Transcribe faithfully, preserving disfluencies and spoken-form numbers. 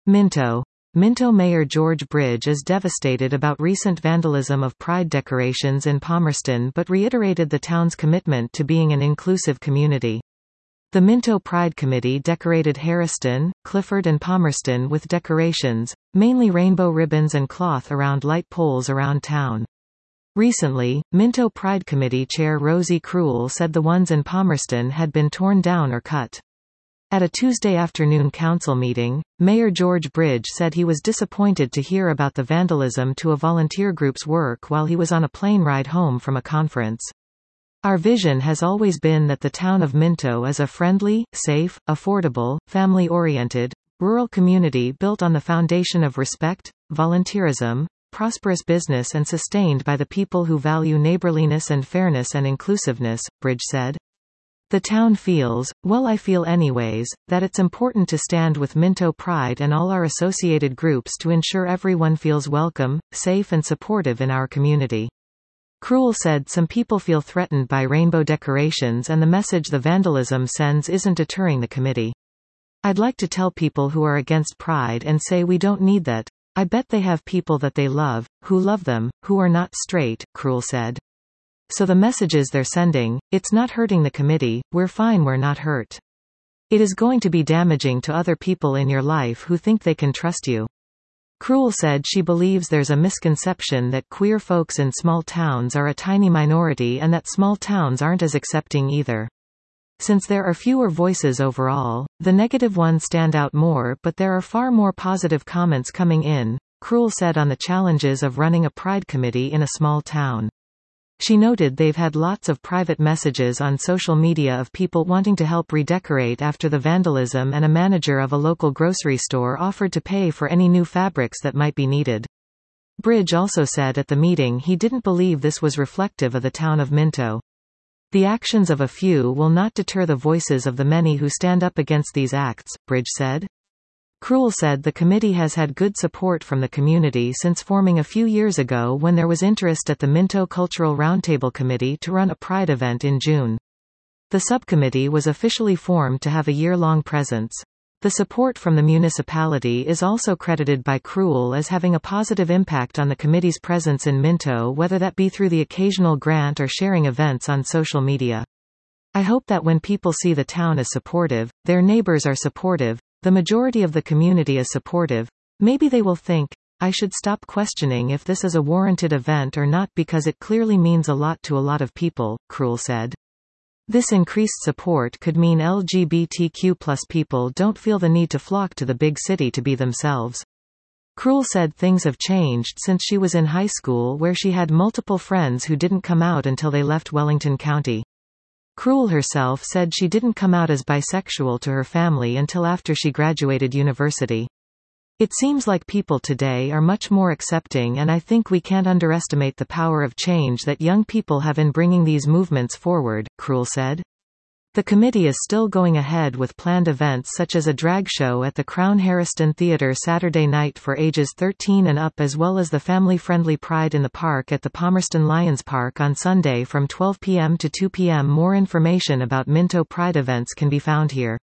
Minto. Minto Mayor George Bridge is devastated about recent vandalism of Pride decorations in Palmerston but reiterated the town's commitment to being an inclusive community. The Minto Pride Committee decorated Harriston, Clifford and Palmerston with decorations, mainly rainbow ribbons and cloth around light poles around town. Recently, Minto Pride Committee Chair Rosie Krewell said the ones in Palmerston had been torn down or cut. At a Tuesday afternoon council meeting, Mayor George Bridge said he was disappointed to hear about the vandalism to a volunteer group's work while he was on a plane ride home from a conference. Our vision has always been that the town of Minto is a friendly, safe, affordable, family-oriented, rural community built on the foundation of respect, volunteerism, prosperous business and sustained by the people who value neighborliness and fairness and inclusiveness, Bridge said. The town feels, well I feel anyways, that it's important to stand with Minto Pride and all our associated groups to ensure everyone feels welcome, safe and supportive in our community. Krewell said some people feel threatened by rainbow decorations and the message the vandalism sends isn't deterring the committee. I'd like to tell people who are against Pride and say we don't need that. I bet they have people that they love, who love them, who are not straight, Krewell said. So the messages they're sending, it's not hurting the committee, we're fine we're not hurt. It is going to be damaging to other people in your life who think they can trust you. Krewell said she believes there's a misconception that queer folks in small towns are a tiny minority and that small towns aren't as accepting either. Since there are fewer voices overall, the negative ones stand out more but there are far more positive comments coming in, Krewell said on the challenges of running a Pride committee in a small town. She noted they've had lots of private messages on social media of people wanting to help redecorate after the vandalism and a manager of a local grocery store offered to pay for any new fabrics that might be needed. Bridge also said at the meeting he didn't believe this was reflective of the town of Minto. The actions of a few will not deter the voices of the many who stand up against these acts, Bridge said. Krewell said the committee has had good support from the community since forming a few years ago when there was interest at the Minto Cultural Roundtable Committee to run a Pride event in June. The subcommittee was officially formed to have a year-long presence. The support from the municipality is also credited by Krewell as having a positive impact on the committee's presence in Minto, whether that be through the occasional grant or sharing events on social media. I hope that when people see the town is supportive, their neighbors are supportive, the majority of the community is supportive, maybe they will think, I should stop questioning if this is a warranted event or not because it clearly means a lot to a lot of people, Krewell said. This increased support could mean L G B T Q plus people don't feel the need to flock to the big city to be themselves. Krewell said things have changed since she was in high school where she had multiple friends who didn't come out until they left Wellington County. Krewell herself said she didn't come out as bisexual to her family until after she graduated university. It seems like people today are much more accepting and I think we can't underestimate the power of change that young people have in bringing these movements forward, Krewell said. The committee is still going ahead with planned events such as a drag show at the Crown Harriston Theatre Saturday night for ages thirteen and up as well as the family-friendly Pride in the Park at the Palmerston Lions Park on Sunday from twelve p m to two p m More information about Minto Pride events can be found here.